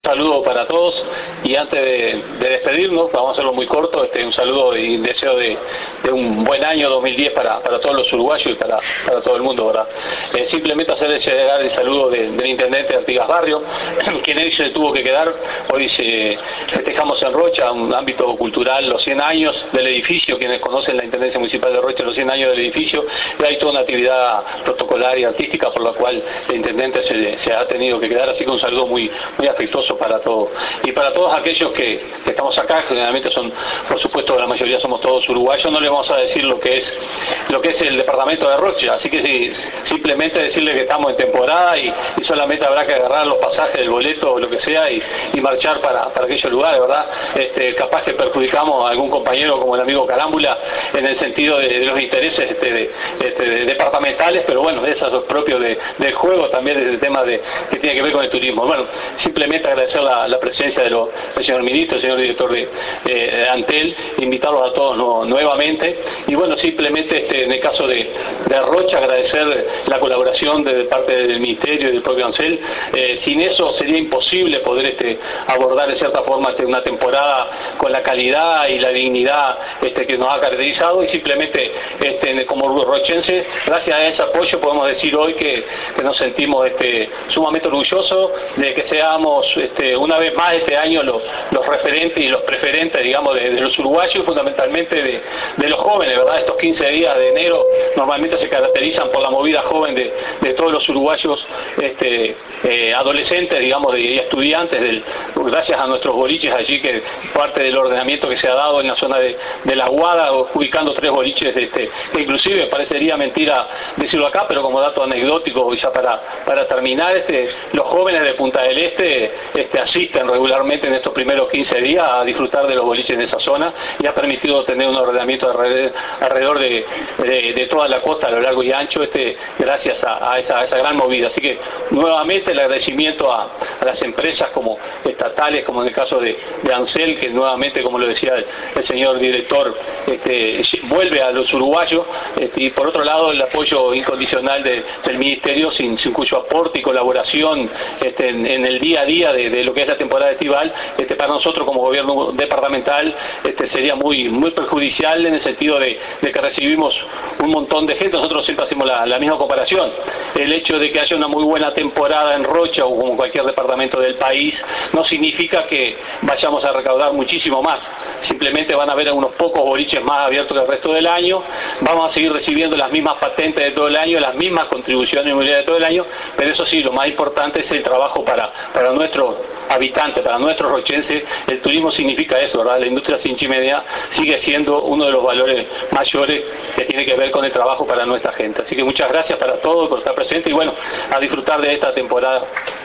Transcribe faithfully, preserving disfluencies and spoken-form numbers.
saludo para todos y antes de, de despedirnos, vamos a hacerlo muy corto, este, un saludo y deseo de, de un buen año dos mil diez para, para todos los uruguayos y para, para todo el mundo, ¿verdad? Eh, simplemente hacerles llegar el saludo de, del intendente de Artigas Barrio, quien él se tuvo que quedar. Hoy se, festejamos en Rocha, un ámbito cultural, los cien años del edificio, quienes conocen la Intendencia Municipal de Rocha, los cien años del edificio, y hay toda una actividad protocolar y artística por la cual el intendente se, se ha tenido que quedar, así que un saludo muy, muy afectuoso para todos. Y para todos aquellos que, que estamos acá, generalmente son, por supuesto, la mayoría somos todos uruguayos, no les vamos a decir lo que es lo que es el departamento de Rocha, así que sí, simplemente decirle que estamos en temporada y, y solamente habrá que agarrar los pasajes del boleto o lo que sea y, y marchar para, para aquellos lugares, ¿verdad? Este, capaz que perjudicamos a algún compañero como el amigo Carámbula en el sentido de, de los intereses este, de, este, de departamentales, pero bueno, eso es propio de, del juego, también es el tema de, que tiene que ver con el turismo. Bueno, simplemente agradecer la, la presencia de lo, del señor ministro, el señor director de, eh, de Antel, invitarlos a todos no, nuevamente, y bueno, simplemente este, en el caso de, de Rocha, agradecer la colaboración de, de parte del ministerio y del propio Ansel. Eh, sin eso sería imposible poder este, abordar de cierta forma este, una temporada con la calidad y la dignidad este, que nos ha caracterizado, y simplemente este, como rochense, gracias a ese apoyo podemos decir hoy que, que nos sentimos este, sumamente orgullosos de que seamos este, una vez más este año los, los referentes y los preferentes, digamos, de, de los uruguayos y fundamentalmente de, de los jóvenes, ¿verdad? Estos quince días de enero normalmente se caracterizan por la movida joven de, de todos los uruguayos este, eh, adolescentes, digamos, de, y estudiantes, del, gracias a nuestros boliches allí, que parte del ordenamiento que se ha dado en la zona de, de La Aguada, ubicando tres boliches, de este, que inclusive parecería mentira decirlo acá, pero como dato anecdótico, y ya para, para terminar, este, los jóvenes de Punta del Este, este asisten regularmente en estos primeros quince días a disfrutar de los boliches de esa zona, y ha permitido tener un ordenamiento alrededor, alrededor de, de, de toda la costa a lo largo y ancho, este, gracias a, a, esa, a esa gran movida. Así que nuevamente el agradecimiento a, a las empresas como estatales, como en el caso de, de Ansel, que nuevamente, como lo decía el, el señor director, este, vuelve a los uruguayos, este, y por otro lado el apoyo incondicional de, del ministerio, sin, sin cuyo aporte y colaboración este, en, en el día a día de, de lo que es la temporada estival, este, para nosotros como gobierno departamental este, sería muy, muy perjudicial en el sentido de, de que recibimos un montón de gente. Nosotros siempre hacemos la, la misma comparación. El hecho de que haya una muy buena temporada en Rocha o como cualquier departamento del país no significa que vayamos a recaudar muchísimo más. Simplemente van a haber unos pocos boliches más abiertos que el resto del año, vamos a seguir recibiendo las mismas patentes de todo el año, las mismas contribuciones inmobiliarias de todo el año, pero eso sí, lo más importante es el trabajo para, para nuestros habitantes, para nuestros rochenses. El turismo significa eso, ¿verdad? La industria cinchimedia sigue siendo uno de los valores mayores que tiene que ver con el trabajo para nuestra gente. Así que muchas gracias para todos por estar presentes y bueno, a disfrutar de esta temporada.